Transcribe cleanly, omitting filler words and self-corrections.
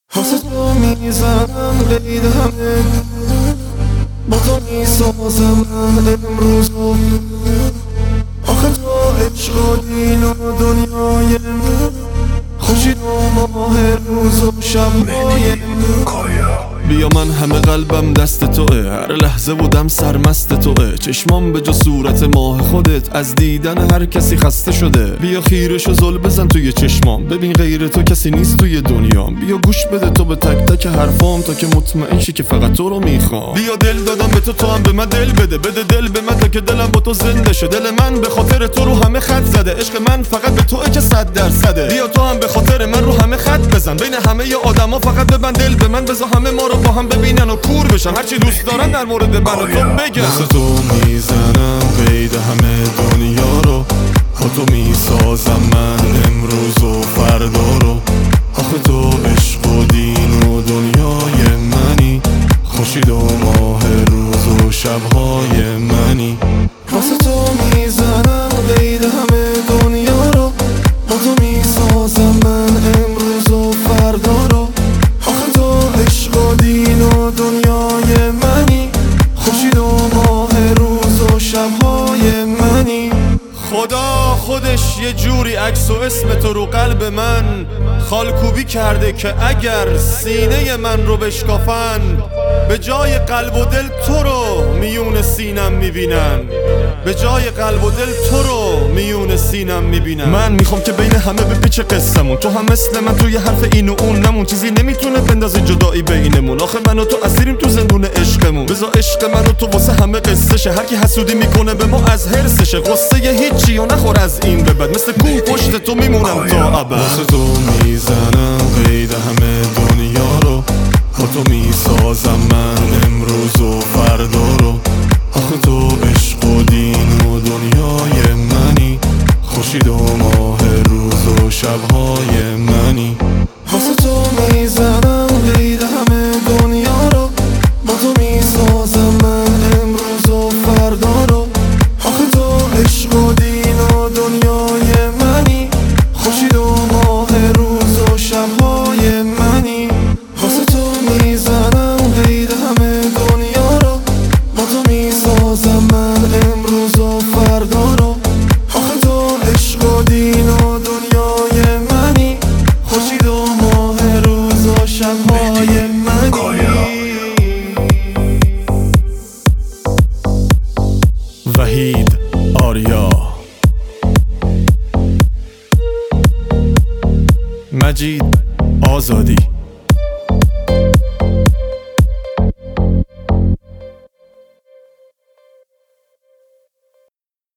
واسه تو میزنم قید همه، با تو میسازم من امروزو. آخه تو عشق و دین و دنیای خورشید و ماه روز و شبهای. بیا من همه قلبم دست توه، هر لحظه بودم سرمست توه. چشمام به جا صورت ماه خودت، از دیدن هر کسی خسته شده. بیا خیرش و زل بزن توی چشمام، ببین غیر تو کسی نیست توی دنیام. بیا گوش بده تو به تک تک حرفام، تا که مطمئن شی که فقط تو رو میخوام. بیا دل دادم به تو هم به من دل بده، بده دل به من تا که دلم با تو زنده شه. دل من به خاطر تو رو همه خط زده، عشق من فقط به توئه که 100%. بیا تو هم به خاطر من رو همه خط بزن، بین همه ی آدما فقط ببند دل به من. بذار همه ما رو با هم ببینن و کور بشن، هرچی دوست دارن در مورد من و تو بگن. واسه تو میزنم قید همه دنیا رو، با تو میسازم من امروز و فردا رو. آخه تو عشق و دین و دنیای منی، خورشید و ماه روز و شبهای منی. واسه تو میزنم قید همه دنیا رو، با تو میسازم من امروز و فردا رو. آخه تو عشق و دین و دنیای منی، خورشید و ماه روز و شبهای منی. خدا خودش یه جوری عکس و اسم تو رو قلب من خالکوبی کرده که اگر سینه من رو بشکافن، به جای قلب و دل تو رو میون سینم میبینن. به جای قلب و دل تو رو میون سینم میبینن. من میخوام که بین همه بپیچه قصمون، تو هم مثل من توی حرف این و اون نمون. چیزی نمیتونه بندازی جدایی بینمون، آخه من و تو اسیریم تو زندون عشقمون. بذار عشق من و تو واسه همه قصه شه، هر کی حسودی میکنه به ما از حرسشه. قصه هیچی و نخور از این به بعد، مثل کوه پشت تو میمونم تا ابد. واسه تو میزنم قید همه دنیا رو، با تو میسازم من امروز و فردا رو. آخه تو عشق و دین و دنیای منی، خورشید و ماه روز و شبهای منی. واسه تو میزنم قید همه دنیا رو، با تو میسازم من امروز و فردا رو. آخه تو عشق و دین و دنیای منی، خورشید و ماه روز و شبهای منی. واسه تو میزنم قید همه دنیا رو، با تو میسازم من امروز و فردا رو. آخه تو عشق و دین و دنیای منی، خورشید و ماه روز و شبهای منی. وحید آریا، مجید آزادی.